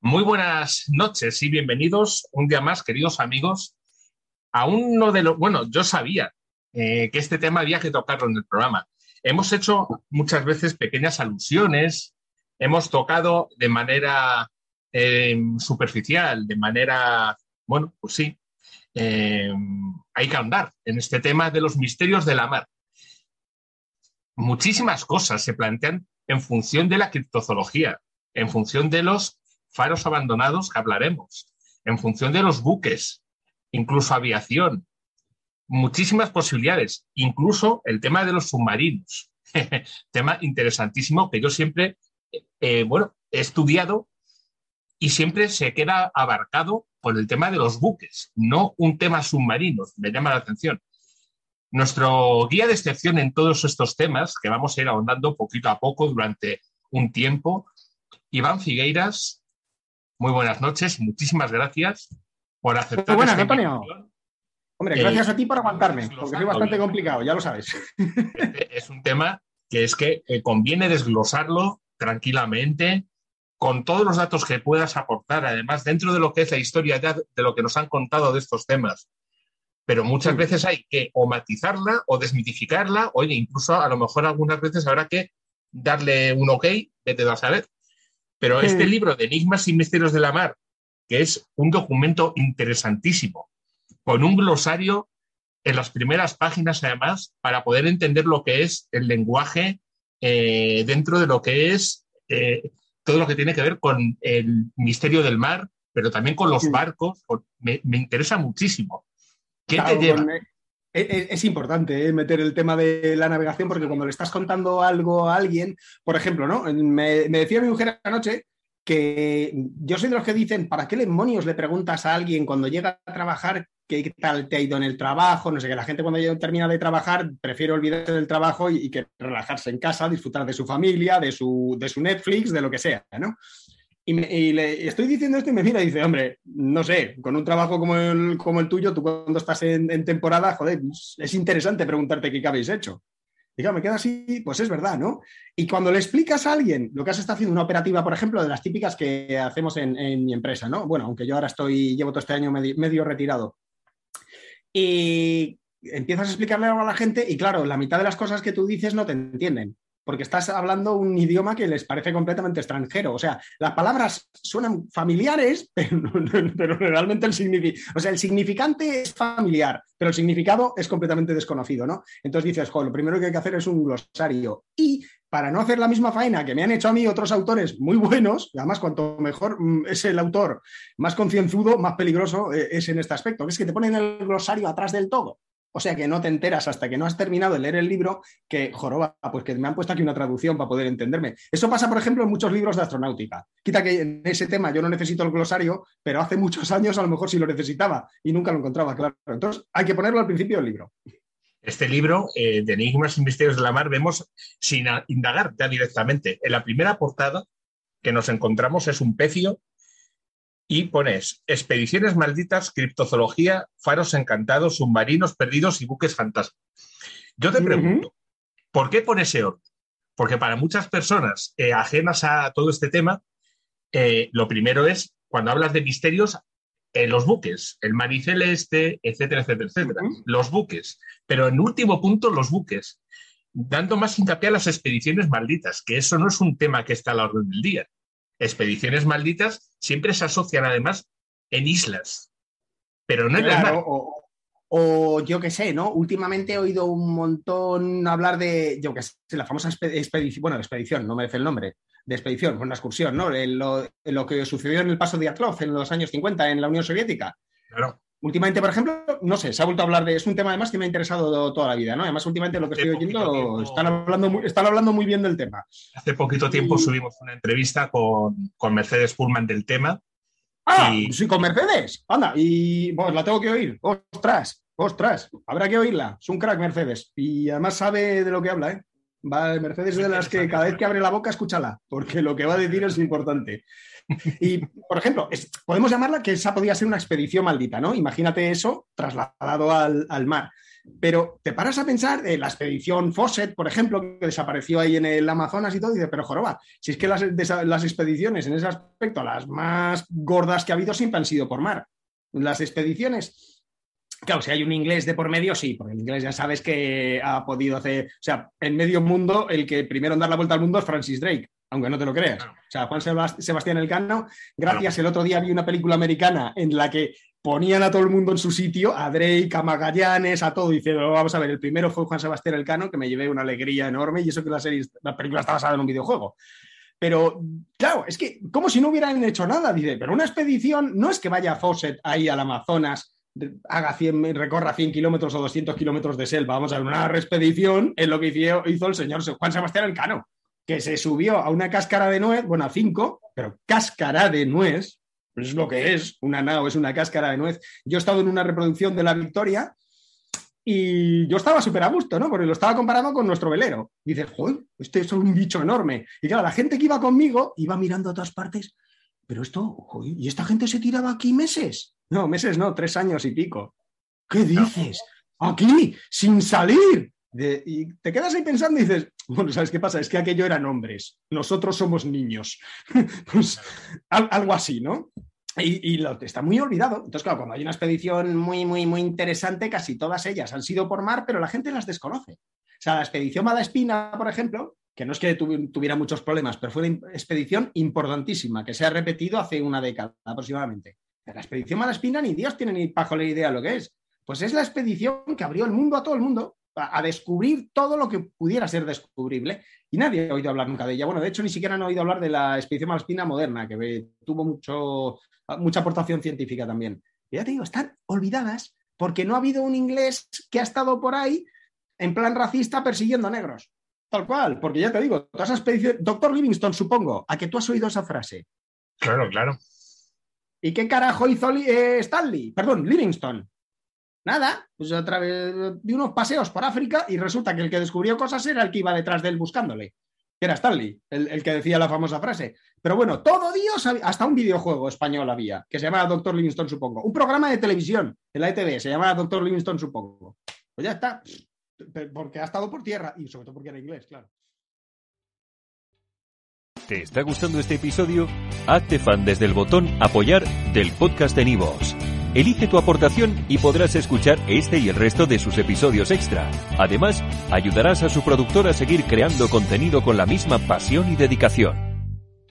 Muy buenas noches y bienvenidos un día más, queridos amigos, a uno de los... Bueno, yo sabía que este tema había que tocarlo en el programa. Hemos hecho muchas veces pequeñas alusiones, hemos tocado de manera superficial, de manera... Bueno, pues sí, eh, hay que andar en este tema de los misterios de la mar. Muchísimas cosas se plantean en función de la criptozoología, en función de los faros abandonados que hablaremos, en función de los buques, incluso aviación, muchísimas posibilidades, incluso el tema de los submarinos, tema interesantísimo que yo siempre, he estudiado y siempre se queda abarcado por el tema de los buques, no un tema submarino, me llama la atención. Nuestro guía de excepción en todos estos temas, que vamos a ir ahondando poquito a poco durante un tiempo, Iván Figueiras, muy buenas noches y muchísimas gracias por Muy aceptar buenas, esta Antonio. invitación. Hombre, gracias a ti por Vamos aguantarme, porque soy desglosando bastante bien. complicado, ya lo sabes. Este es un tema que es que conviene desglosarlo tranquilamente, con todos los datos que puedas aportar, además, dentro de lo que es la historia ya de lo que nos han contado de estos temas. Pero muchas Mm, veces hay que o matizarla o desmitificarla, oye, incluso a lo mejor algunas veces habrá que darle un ok, vete a saber. Pero este mm. libro de Enigmas y Misterios de la Mar, que es un documento interesantísimo, con un glosario en las primeras páginas, además, para poder entender lo que es el lenguaje dentro de lo que es todo lo que tiene que ver con el misterio del mar, pero también con los Mm. barcos. Me interesa muchísimo. ¿Qué te Claro, lleva? es importante meter el tema de la navegación porque cuando le estás contando algo a alguien, por ejemplo, ¿no? Me decía mi mujer anoche que yo soy de los que dicen, ¿para qué demonios le preguntas a alguien cuando llega a trabajar qué tal te ha ido en el trabajo? No sé, que la gente cuando ya termina de trabajar prefiere olvidarse del trabajo y que relajarse en casa, disfrutar de su familia, de su Netflix, de lo que sea, ¿no? Y le estoy diciendo esto y me mira y dice, hombre, no sé, con un trabajo como el tuyo, tú cuando estás en temporada, joder, es interesante preguntarte qué habéis hecho. Y claro, me queda así, pues es verdad, ¿no? Y cuando le explicas a alguien lo que has estado haciendo, una operativa, por ejemplo, de las típicas que hacemos en mi empresa, ¿no? Bueno, aunque yo ahora llevo todo este año medio retirado. Y empiezas a explicarle algo a la gente y claro, la mitad de las cosas que tú dices no te entienden, porque estás hablando un idioma que les parece completamente extranjero. O sea, las palabras suenan familiares, pero realmente el significante es familiar, pero el significado es completamente desconocido, ¿no? Entonces dices, jo, lo primero que hay que hacer es un glosario. Y para no hacer la misma faena que me han hecho a mí otros autores muy buenos, y además cuanto mejor es el autor, más concienzudo, más peligroso es en este aspecto, que es que te ponen el glosario atrás del todo. O sea que no te enteras hasta que no has terminado de leer el libro que, joroba, pues que me han puesto aquí una traducción para poder entenderme. Eso pasa, por ejemplo, en muchos libros de astronáutica. Quita que en ese tema yo no necesito el glosario, pero hace muchos años a lo mejor sí lo necesitaba y nunca lo encontraba, claro. Entonces hay que ponerlo al principio del libro. Este libro de Enigmas y Misterios de la Mar vemos sin indagar ya directamente. En la primera portada que nos encontramos es un pecio y pones expediciones malditas, criptozoología, faros encantados, submarinos perdidos y buques fantasma. Yo te Uh -huh. pregunto, ¿por qué pone ese orden? Porque para muchas personas ajenas a todo este tema, lo primero es, cuando hablas de misterios, los buques, el Mariceleste, etcétera, etcétera, Uh etcétera. -huh. Los buques. Pero en último punto, los buques. Dando más hincapié a las expediciones malditas, que eso no es un tema que está a la orden del día. Expediciones malditas siempre se asocian además en islas, pero no en el Claro, mar. o yo qué sé, ¿no? Últimamente he oído un montón hablar de, yo qué sé, la famosa expedición, bueno, expedición, no merece el nombre, de expedición, fue una excursión, ¿no? Lo que sucedió en el paso de Dyatlov en los años 50 en la Unión Soviética. Claro, Últimamente, por ejemplo, no sé, se ha vuelto a hablar de, es un tema además que me ha interesado toda la vida, ¿no? Además, últimamente lo que hace estoy poquito oyendo, tiempo, están hablando muy bien del tema. hace poquito tiempo Y, subimos una entrevista con Mercedes Pullman del tema y sí, con Mercedes, anda, y pues la tengo que oír, ostras, ostras, habrá que oírla, es un crack Mercedes, y además sabe de lo que habla, ¿eh? Mercedes es muy de las que interesante cada vez sobre que abre todo. la boca, escúchala, porque lo que va Muy a decir es interesante. importante. Y, por ejemplo, podemos llamarla que esa podría ser una expedición maldita, ¿no? Imagínate eso trasladado al mar. Pero te paras a pensar en la expedición Fawcett, por ejemplo, que desapareció ahí en el Amazonas y todo, y dices, pero joroba, si es que las expediciones en ese aspecto, las más gordas que ha habido, siempre han sido por mar. Las expediciones, claro, si hay un inglés de por medio, sí, porque el inglés ya sabes que ha podido hacer, o sea, en medio mundo, el que primero en dar la vuelta al mundo es Francis Drake, aunque no te lo creas. O sea, Juan Sebastián Elcano, gracias, el otro día vi una película americana en la que ponían a todo el mundo en su sitio, a Drake, a Magallanes, a todo, diciendo, vamos a ver, el primero fue Juan Sebastián Elcano, que me llevé una alegría enorme, y eso que la película está basada en un videojuego. Pero, claro, es que como si no hubieran hecho nada, dice, pero una expedición no es que vaya a Fawcett ahí al Amazonas, recorra 100 kilómetros o 200 kilómetros de selva, vamos a ver, una expedición es lo que hizo el señor Juan Sebastián Elcano, que se subió a una cáscara de nuez, bueno, a 5, pero cáscara de nuez, es lo que es, una nao es una cáscara de nuez. Yo he estado en una reproducción de La Victoria y yo estaba súper a gusto, ¿no? Porque lo estaba comparando con nuestro velero. Y dices, joder, este es un bicho enorme. Y claro, la gente que iba conmigo iba mirando a todas partes, pero esto, joder, ¿y esta gente se tiraba aquí meses? No, meses no, 3 años y pico. ¿Qué dices? Aquí, sin salir. Y te quedas ahí pensando y dices, bueno, ¿sabes qué pasa? Es que aquello eran hombres, nosotros somos niños. Pues algo así, ¿no? Y está muy olvidado. Entonces, claro, cuando hay una expedición muy, muy, muy interesante, casi todas ellas han sido por mar, pero la gente las desconoce. O sea, la expedición Malaspina, por ejemplo, que no es que tuviera muchos problemas, pero fue una expedición importantísima, que se ha repetido hace una década aproximadamente. Pero la expedición Malaspina ni Dios tiene ni pajolera idea de lo que es. Pues es la expedición que abrió el mundo a todo el mundo, a descubrir todo lo que pudiera ser descubrible, y nadie ha oído hablar nunca de ella. Bueno, de hecho, ni siquiera han oído hablar de la expedición Malaspina moderna, que tuvo mucha aportación científica también. Y ya te digo, están olvidadas porque no ha habido un inglés que ha estado por ahí en plan racista persiguiendo negros. Tal cual, porque ya te digo, todas esas expediciones... Doctor Livingstone, supongo, ¿a que tú has oído esa frase? Claro, claro. ¿Y qué carajo hizo Livingstone? Nada, pues a través de unos paseos por África, y resulta que el que descubrió cosas era el que iba detrás de él buscándole, que era Stanley, el que decía la famosa frase. Pero bueno, todo Dios, hasta un videojuego español había, que se llamaba Doctor Livingstone, supongo. Un programa de televisión en la ETV se llamaba Doctor Livingstone, supongo. Pues ya está, porque ha estado por tierra, y sobre todo porque era inglés, claro. ¿Te está gustando este episodio? Hazte fan desde el botón Apoyar del podcast de Nivos. Elige tu aportación y podrás escuchar este y el resto de sus episodios extra. Además, ayudarás a su productor a seguir creando contenido con la misma pasión y dedicación.